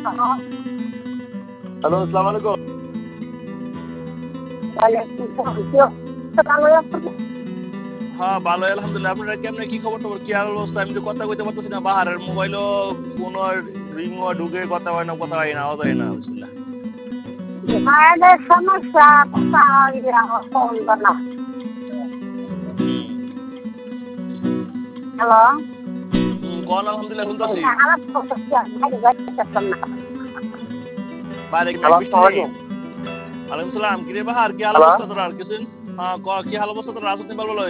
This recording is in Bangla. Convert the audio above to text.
হ্যালো, আসসালামু আলাইকুম। হ্যাঁ, ভালোই আলহামদুলিল্লাহ। আপনারা কেমনে কি খবর-টবর, কি হাল অবস্থা? আমি তো কথা কইতে পারতেছি না। বাহারের মোবাইলও কোনো রিংও ঢুকে কথা হয় না, কথা হয় না, আওয়াজ হয় না। বিসমিল্লাহ। মায়েদের সমস্যা কথা হয় ফোন না। হুম, হ্যালো, কোন আলহামদুলিল্লাহ শুনতাছি। খারাপ করতেছি বাইরে যাইতেছেন না। বাইরে কি মেঘ হ্যালো, বৃষ্টি আসসালামু নেই? আলাইকুম। ওয়ালাইকুম সালাম। কিরে বাহার, কি হাল হ্যালো, অবস্থা তোর? আর কিছু কি হাল অবস্থা তোর? রাজনীতি বল বলো।